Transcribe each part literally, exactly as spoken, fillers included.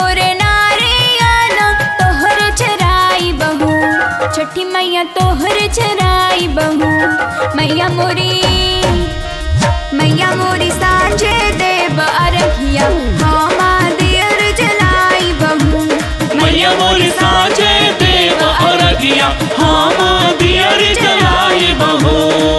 जोरे नारियल तोहर चराई बहू, छठी मैया तोहर चराई बहू। मैया मोरी मैया मोरी सांझे देव अरघिया, हामा दियर जलाई बहू। मैया मोरी सांझे देव अरघिया, हामा दियर जलाई बहू।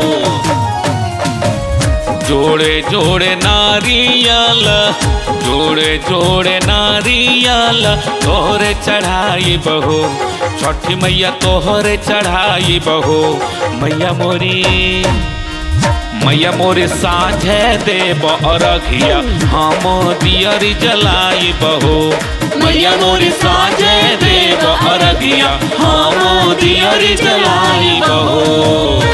जोड़े जोड़े नारियल जोड़े जोड़े नारियल तोहरे चढ़ाई बहू, छठी मैया तोहरे चढ़ाई बहू। मैया मोरी मैया मोरी सांझे देव अरघिया, हम दियर जलाई बहू। मैया मोरी सांझे देव अरघिया, हम दियर जलाई बहू।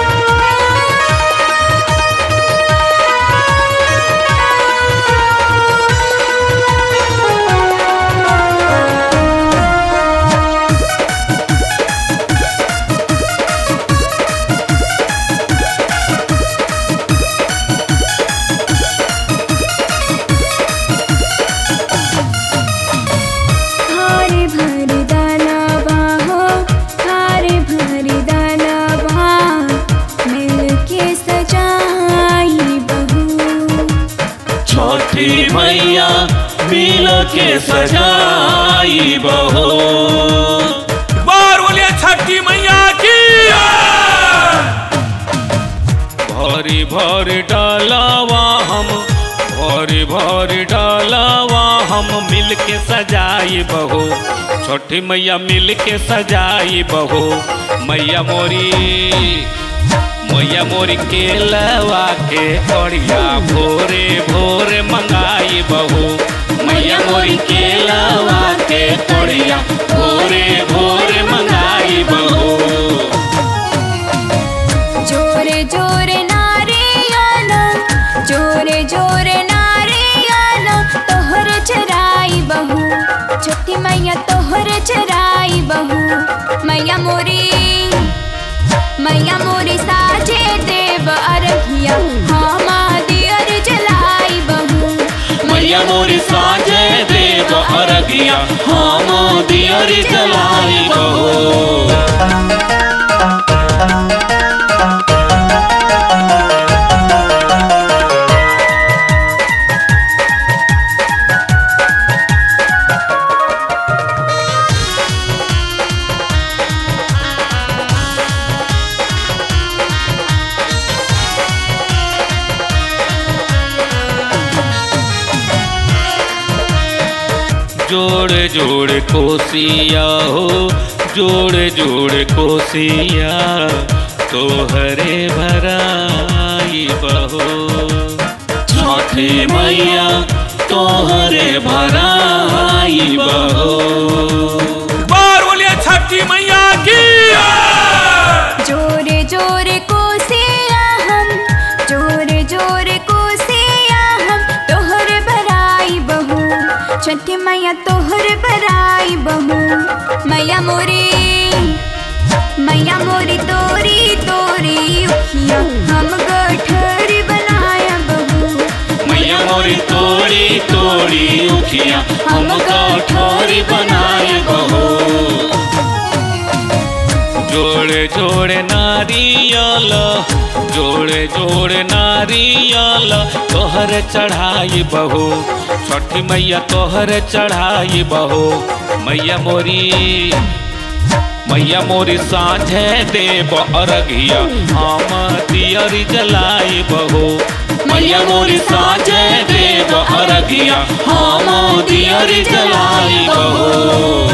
मैया मिल के सजाई बहू। बार बोलिए छठी मैया की। भरी भरी डालावा हम भरी भरी डालावा हम मिल के सजाई बहू, छठी मैया मिल के सजाई बहू। मैया मोरी मैया मोरी केलवा के कड़िया भोरे भोरे मंगाई बहू। मैया मोरी केलवा के कड़िया भोरे भोरे मंगाई बहू। जोरे जोरे नारियल जोरे जोरे नारियल तोहर चराई बहू, छठी मैया तोहर चराई बहू। मैया मोरी मैया मोरी साझे देव अरघिया, हामा दियर जलाई बहू। मैया मोरी साझे देव अरघिया, हम दियर जलाई बहू। जोड़े जोड़े कोसिया हो जोड़े जोड़े कोसिया तोहरे भराई बहू, छठी मैया तोहरे भराई बहू। बार बोलिए छठी मैया की। जोरे जोरे कोसिया हम जोरे जोरे कोसिया हम तोहर भराई बहू, छठी मैया तोहर भराई बहू। मैया मोरी मैया मोरी तोरी तोरी उखिया, हम गठरी बनाया बहू। मैया मोरी तोड़ी तोड़ी उखिया, हम गठरी बनाए बहू। जोड़े जोड़े नारियल जोड़े जोड़े नारियल तोहर चढ़ाई बहू, छठी मैया तोहर चढ़ाई बहू। मैया मोरी मैया मोरी सांझे देव अरघिया, हम दियर जलाई बहू। मैया मोरी सांझे देव अरघिया, हम दियर जलाई बहू।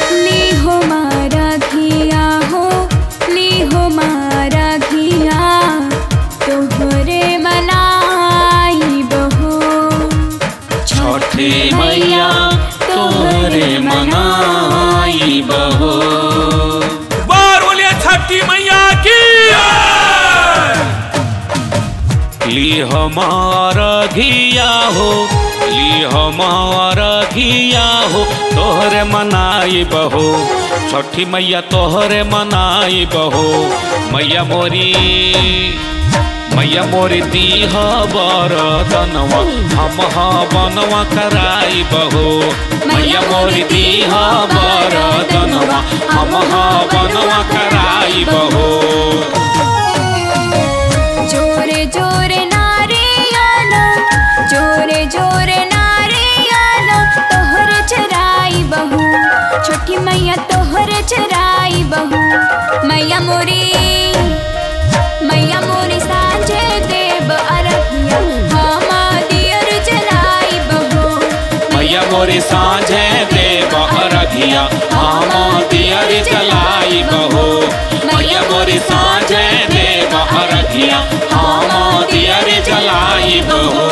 ली हो मारा घिया हो ली हो मारा घिया, हमार घिया हो, ली हमार घिया हो, तोहरे मनाई बहो छठी मैया तोहरे मनाई बहो। मैया मोरी मैया मोरी दीह बरदनवा हम बनवा कराई बहो। मैया मोरी दीह बरदनवा हम बनवा कराई बहो। जोरे जोरे नारियल जोरे जोरे नारियल तोहरे चराई बहू छोटी मैया तोहरे चराई बहू। मैया मोरी मैया मोरी साँझे देव अरघिया हम दियर जलाई बहू। मैया मोरी साँझे देव अरघिया हम दियर जलाई बहो। मैया मोरी साँझे देव अरघिया हम दियर जलाई बहो।